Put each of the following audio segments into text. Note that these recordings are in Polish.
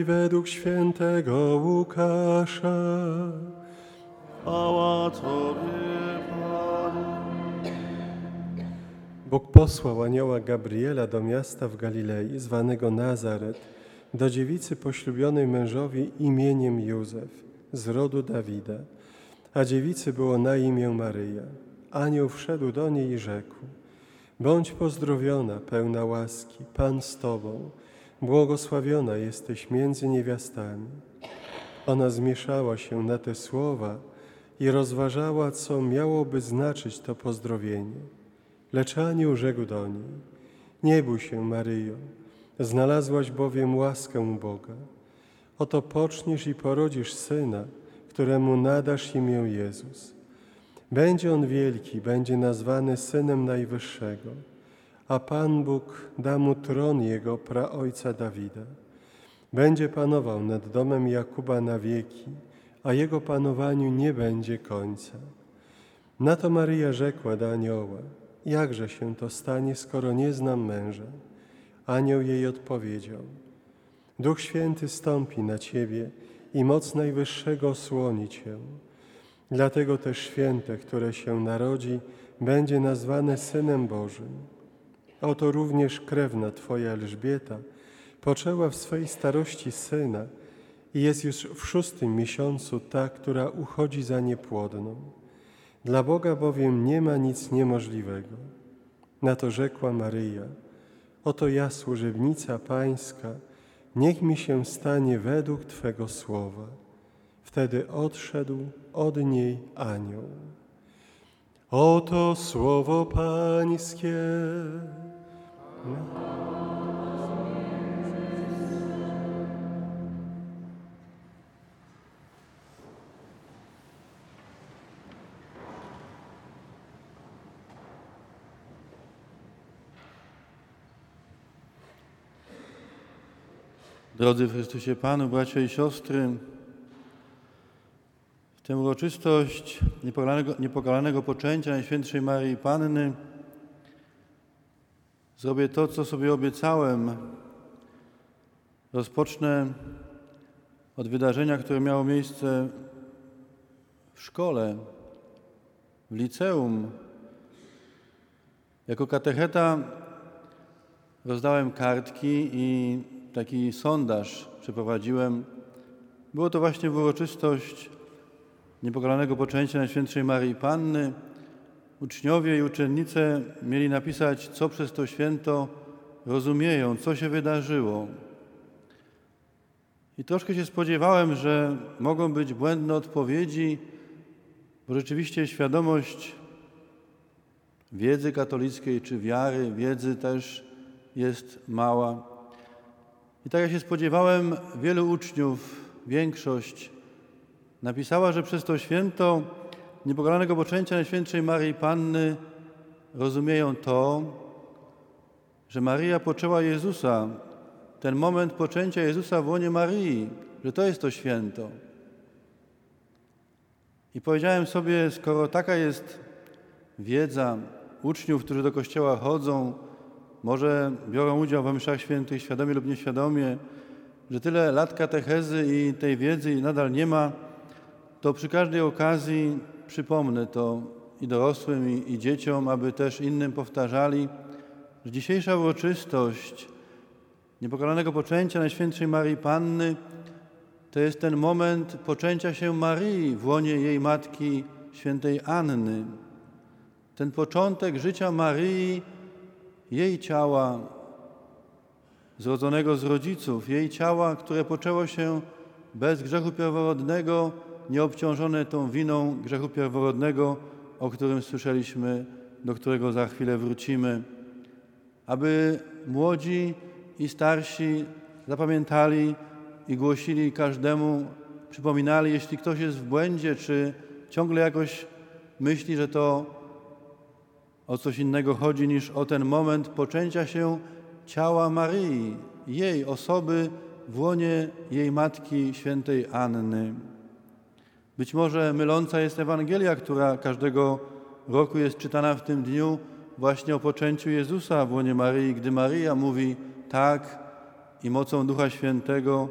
Ewangelii według świętego Łukasza. Chwała Tobie, Panie. Bóg posłał anioła Gabriela do miasta w Galilei, zwanego Nazaret, do dziewicy poślubionej mężowi imieniem Józef, z rodu Dawida, a dziewicy było na imię Maryja. Anioł wszedł do niej i rzekł: bądź pozdrowiona, pełna łaski, Pan z Tobą, błogosławiona jesteś między niewiastami. Ona zmieszała się na te słowa i rozważała, co miałoby znaczyć to pozdrowienie. Lecz anioł rzekł do niej: nie bój się, Maryjo, znalazłaś bowiem łaskę u Boga. Oto poczniesz i porodzisz syna, któremu nadasz imię Jezus. Będzie on wielki, będzie nazwany Synem Najwyższego, a Pan Bóg da mu tron jego praojca Dawida. Będzie panował nad domem Jakuba na wieki, a jego panowaniu nie będzie końca. Na to Maryja rzekła do anioła: jakże się to stanie, skoro nie znam męża? Anioł jej odpowiedział: Duch Święty stąpi na ciebie i moc Najwyższego osłoni cię. Dlatego też święte, które się narodzi, będzie nazwane Synem Bożym. Oto również krewna twoja Elżbieta poczęła w swej starości syna i jest już w 6. miesiącu ta, która uchodzi za niepłodną. Dla Boga bowiem nie ma nic niemożliwego. Na to rzekła Maryja: oto ja, służebnica Pańska, niech mi się stanie według Twego słowa. Wtedy odszedł od niej anioł. Oto słowo Pańskie. Drodzy w Chrystusie Panu, bracia i siostry, w tę uroczystość niepokalanego poczęcia Najświętszej Maryi Panny zrobię to, co sobie obiecałem. Rozpocznę od wydarzenia, które miało miejsce w szkole, w liceum. Jako katecheta rozdałem kartki i taki sondaż przeprowadziłem. Było to właśnie w uroczystość niepokalanego poczęcia Najświętszej Maryi Panny. Uczniowie i uczennice mieli napisać, co przez to święto rozumieją, co się wydarzyło. I troszkę się spodziewałem, że mogą być błędne odpowiedzi, bo rzeczywiście świadomość wiedzy katolickiej czy wiary, wiedzy też jest mała. I tak jak się spodziewałem, wielu uczniów, większość napisała, że przez to święto niepokalanego poczęcia Najświętszej Maryi Panny rozumieją to, że Maryja poczęła Jezusa, ten moment poczęcia Jezusa w łonie Maryi, że to jest to święto. I powiedziałem sobie, skoro taka jest wiedza uczniów, którzy do kościoła chodzą, może biorą udział w mszach świętych świadomie lub nieświadomie, że tyle lat katechezy i tej wiedzy nadal nie ma, to przy każdej okazji przypomnę to i dorosłym, i dzieciom, aby też innym powtarzali, że dzisiejsza uroczystość niepokalanego poczęcia Najświętszej Maryi Panny to jest ten moment poczęcia się Maryi w łonie jej matki świętej Anny. Ten początek życia Maryi, jej ciała zrodzonego z rodziców, jej ciała, które poczęło się bez grzechu pierworodnego, nieobciążone tą winą grzechu pierworodnego, o którym słyszeliśmy, do którego za chwilę wrócimy. Aby młodzi i starsi zapamiętali i głosili każdemu, przypominali, jeśli ktoś jest w błędzie, czy ciągle jakoś myśli, że to o coś innego chodzi niż o ten moment poczęcia się ciała Maryi, jej osoby w łonie jej matki świętej Anny. Być może myląca jest Ewangelia, która każdego roku jest czytana w tym dniu właśnie o poczęciu Jezusa w łonie Maryi, gdy Maryja mówi tak i mocą Ducha Świętego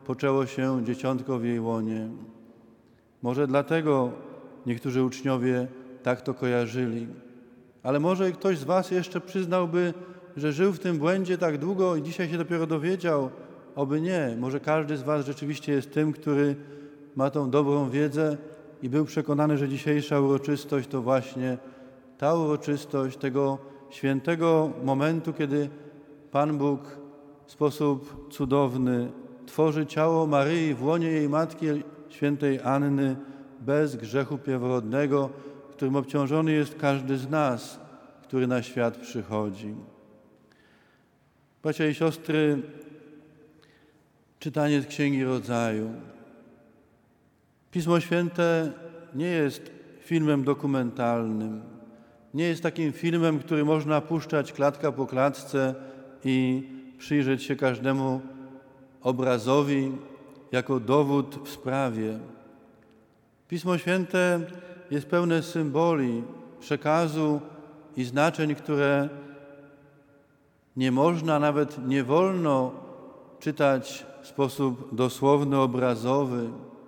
poczęło się dzieciątko w jej łonie. Może dlatego niektórzy uczniowie tak to kojarzyli. Ale może ktoś z was jeszcze przyznałby, że żył w tym błędzie tak długo i dzisiaj się dopiero dowiedział. Oby nie. Może każdy z was rzeczywiście jest tym, który ma tą dobrą wiedzę i był przekonany, że dzisiejsza uroczystość to właśnie ta uroczystość tego świętego momentu, kiedy Pan Bóg w sposób cudowny tworzy ciało Maryi w łonie jej matki, świętej Anny, bez grzechu pierworodnego, którym obciążony jest każdy z nas, który na świat przychodzi. Bracia i siostry, czytanie z Księgi Rodzaju. Pismo Święte nie jest filmem dokumentalnym. Nie jest takim filmem, który można puszczać klatka po klatce i przyjrzeć się każdemu obrazowi jako dowód w sprawie. Pismo Święte jest pełne symboli, przekazu i znaczeń, które nie można, nawet nie wolno czytać w sposób dosłowny, obrazowy,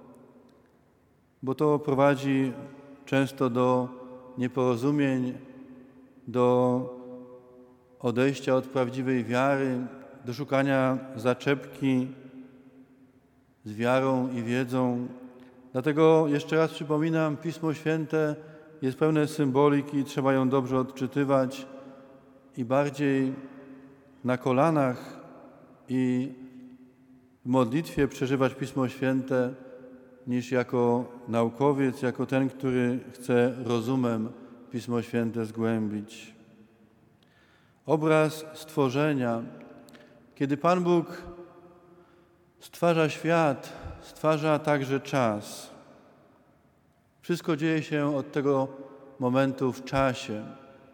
bo to prowadzi często do nieporozumień, do odejścia od prawdziwej wiary, do szukania zaczepki z wiarą i wiedzą. Dlatego jeszcze raz przypominam, Pismo Święte jest pełne symboliki, trzeba ją dobrze odczytywać i bardziej na kolanach i w modlitwie przeżywać Pismo Święte niż jako naukowiec, jako ten, który chce rozumem Pismo Święte zgłębić. Obraz stworzenia. Kiedy Pan Bóg stwarza świat, stwarza także czas. Wszystko dzieje się od tego momentu w czasie.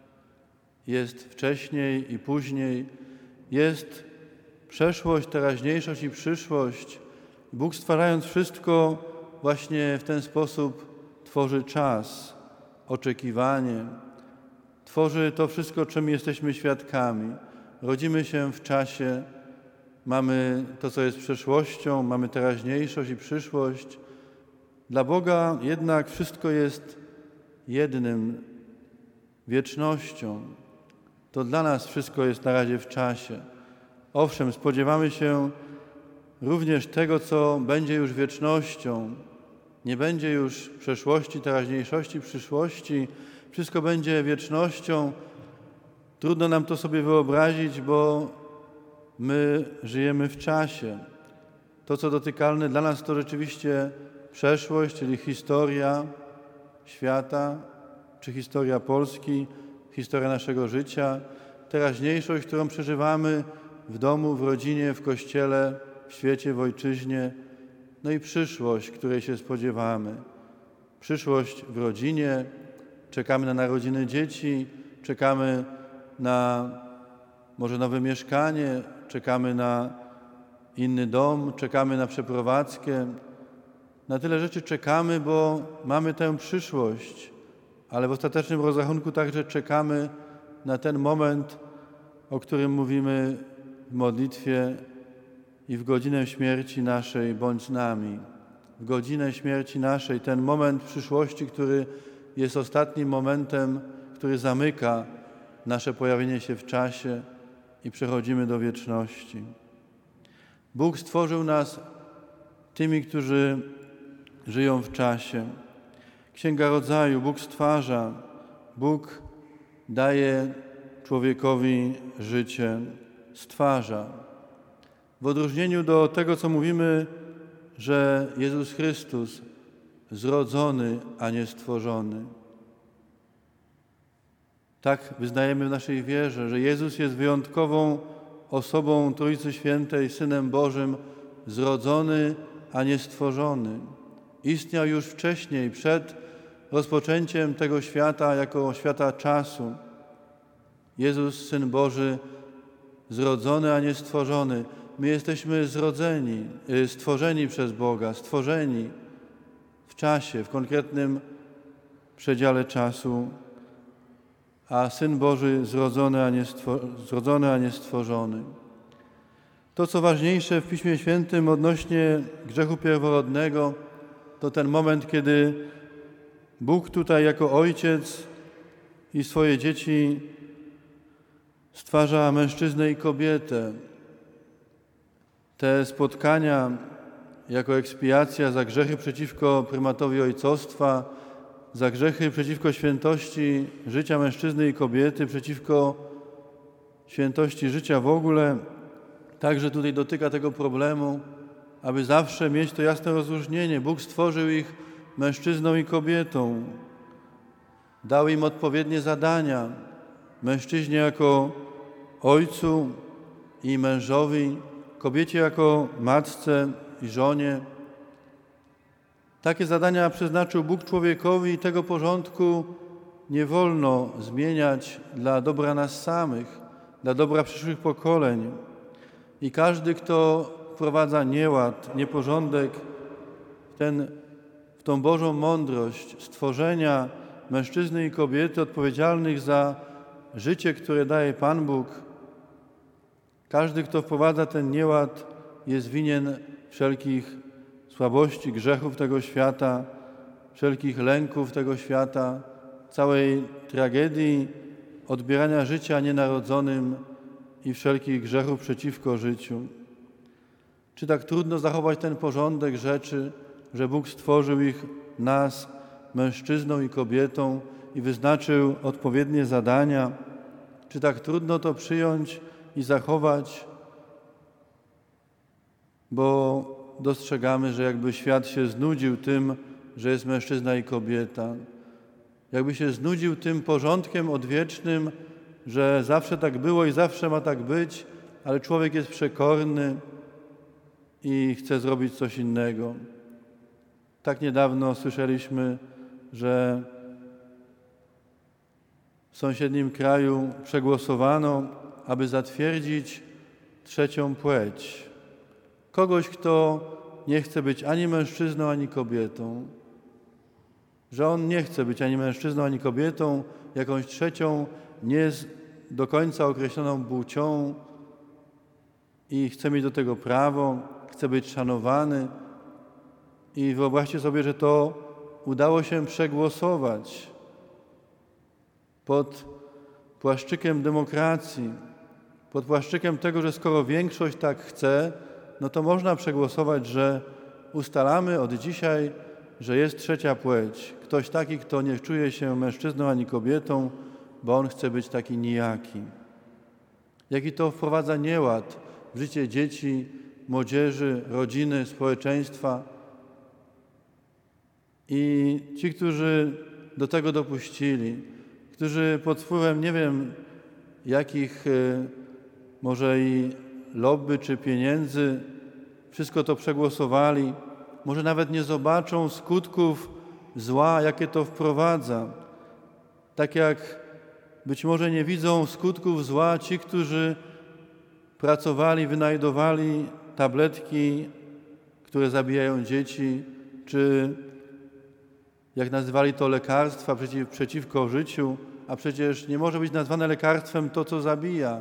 Jest wcześniej i później, jest przeszłość, teraźniejszość i przyszłość. Bóg, stwarzając wszystko, właśnie w ten sposób tworzy czas, oczekiwanie. Tworzy to wszystko, czym jesteśmy świadkami. Rodzimy się w czasie, mamy to, co jest przeszłością, mamy teraźniejszość i przyszłość. Dla Boga jednak wszystko jest jednym, wiecznością. To dla nas wszystko jest na razie w czasie. Owszem, spodziewamy się również tego, co będzie już wiecznością. Nie będzie już przeszłości, teraźniejszości, przyszłości. Wszystko będzie wiecznością. Trudno nam to sobie wyobrazić, bo my żyjemy w czasie. To, co dotykalne dla nas, to rzeczywiście przeszłość, czyli historia świata, czy historia Polski, historia naszego życia, teraźniejszość, którą przeżywamy w domu, w rodzinie, w kościele, w świecie, w ojczyźnie, no i przyszłość, której się spodziewamy. Przyszłość w rodzinie, czekamy na narodziny dzieci, czekamy na może nowe mieszkanie, czekamy na inny dom, czekamy na przeprowadzkę. Na tyle rzeczy czekamy, bo mamy tę przyszłość, ale w ostatecznym rozrachunku także czekamy na ten moment, o którym mówimy w modlitwie i w godzinę śmierci naszej bądź z nami. W godzinę śmierci naszej, ten moment przyszłości, który jest ostatnim momentem, który zamyka nasze pojawienie się w czasie i przechodzimy do wieczności. Bóg stworzył nas tymi, którzy żyją w czasie. Księga Rodzaju, Bóg stwarza, Bóg daje człowiekowi życie, stwarza. W odróżnieniu do tego, co mówimy, że Jezus Chrystus zrodzony, a nie stworzony. Tak wyznajemy w naszej wierze, że Jezus jest wyjątkową osobą Trójcy Świętej, Synem Bożym, zrodzony, a nie stworzony. Istniał już wcześniej, przed rozpoczęciem tego świata, jako świata czasu. Jezus, Syn Boży, zrodzony, a nie stworzony. My jesteśmy stworzeni przez Boga, stworzeni w czasie, w konkretnym przedziale czasu, a Syn Boży zrodzony, a nie stworzony. To, co ważniejsze w Piśmie Świętym odnośnie grzechu pierworodnego, to ten moment, kiedy Bóg tutaj jako Ojciec i swoje dzieci stwarza mężczyznę i kobietę. Te spotkania jako ekspiacja za grzechy przeciwko prymatowi ojcostwa, za grzechy przeciwko świętości życia mężczyzny i kobiety, przeciwko świętości życia w ogóle, także tutaj dotyka tego problemu, aby zawsze mieć to jasne rozróżnienie. Bóg stworzył ich mężczyzną i kobietą. Dał im odpowiednie zadania. Mężczyźnie jako ojcu i mężowi, kobiecie jako matce i żonie. Takie zadania przeznaczył Bóg człowiekowi i tego porządku nie wolno zmieniać dla dobra nas samych, dla dobra przyszłych pokoleń. I każdy, kto wprowadza nieład, nieporządek w tą Bożą mądrość stworzenia mężczyzny i kobiety odpowiedzialnych za życie, które daje Pan Bóg, każdy, kto wprowadza ten nieład, jest winien wszelkich słabości, grzechów tego świata, wszelkich lęków tego świata, całej tragedii odbierania życia nienarodzonym i wszelkich grzechów przeciwko życiu. Czy tak trudno zachować ten porządek rzeczy, że Bóg stworzył nas mężczyzną i kobietą i wyznaczył odpowiednie zadania? Czy tak trudno to przyjąć i zachować? Bo dostrzegamy, że jakby świat się znudził tym, że jest mężczyzna i kobieta. Jakby się znudził tym porządkiem odwiecznym, że zawsze tak było i zawsze ma tak być, ale człowiek jest przekorny i chce zrobić coś innego. Tak niedawno słyszeliśmy, że w sąsiednim kraju przegłosowano, aby zatwierdzić trzecią płeć. Kogoś, kto nie chce być ani mężczyzną, ani kobietą. Że on nie chce być ani mężczyzną, ani kobietą, jakąś trzecią, nie do końca określoną płcią i chce mieć do tego prawo, chce być szanowany. I wyobraźcie sobie, że to udało się przegłosować pod płaszczykiem demokracji, pod płaszczykiem tego, że skoro większość tak chce, no to można przegłosować, że ustalamy od dzisiaj, że jest trzecia płeć. Ktoś taki, kto nie czuje się mężczyzną ani kobietą, bo on chce być taki nijaki. Jaki to wprowadza nieład w życie dzieci, młodzieży, rodziny, społeczeństwa. I ci, którzy do tego dopuścili, którzy pod wpływem nie wiem jakich może i lobby czy pieniędzy wszystko to przegłosowali, może nawet nie zobaczą skutków zła, jakie to wprowadza. Tak jak być może nie widzą skutków zła ci, którzy pracowali, wynajdowali tabletki, które zabijają dzieci, czy jak nazywali to lekarstwa przeciwko życiu, a przecież nie może być nazwane lekarstwem to, co zabija.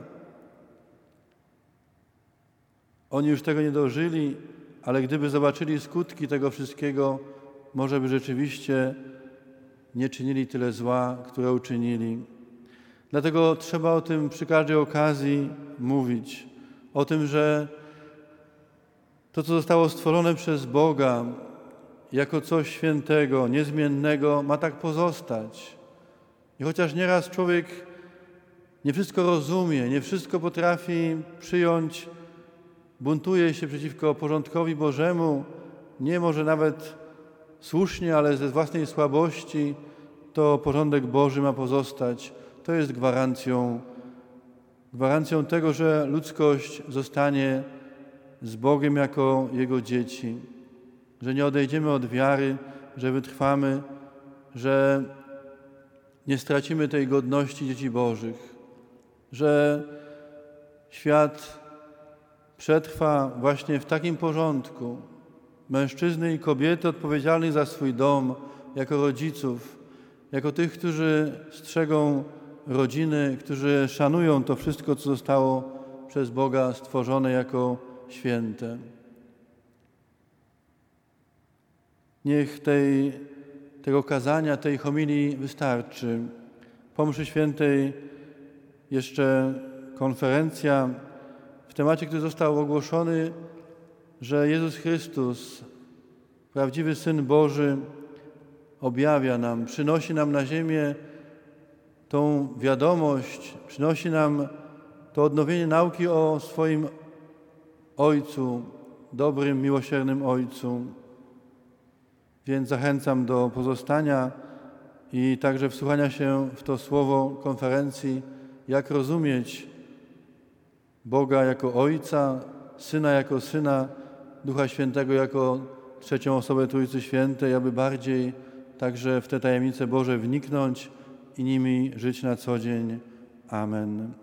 Oni już tego nie dożyli, ale gdyby zobaczyli skutki tego wszystkiego, może by rzeczywiście nie czynili tyle zła, które uczynili. Dlatego trzeba o tym przy każdej okazji mówić. O tym, że to, co zostało stworzone przez Boga jako coś świętego, niezmiennego, ma tak pozostać. I chociaż nieraz człowiek nie wszystko rozumie, nie wszystko potrafi przyjąć, buntuje się przeciwko porządkowi Bożemu, nie może nawet słusznie, ale ze własnej słabości, to porządek Boży ma pozostać. To jest gwarancją tego, że ludzkość zostanie z Bogiem jako Jego dzieci, że nie odejdziemy od wiary, że wytrwamy, że nie stracimy tej godności dzieci Bożych, że świat przetrwa właśnie w takim porządku mężczyzny i kobiety odpowiedzialnych za swój dom, jako rodziców, jako tych, którzy strzegą rodziny, którzy szanują to wszystko, co zostało przez Boga stworzone jako święte. Niech tego kazania, tej homilii wystarczy. Po mszy świętej jeszcze konferencja w temacie, który został ogłoszony, że Jezus Chrystus, prawdziwy Syn Boży, objawia nam, przynosi nam na ziemię tą wiadomość, przynosi nam to odnowienie nauki o swoim Ojcu, dobrym, miłosiernym Ojcu. Więc zachęcam do pozostania i także wsłuchania się w to słowo konferencji, jak rozumieć Boga jako Ojca, Syna jako Syna, Ducha Świętego jako trzecią osobę Trójcy Świętej, aby bardziej także w te tajemnice Boże wniknąć i nimi żyć na co dzień. Amen.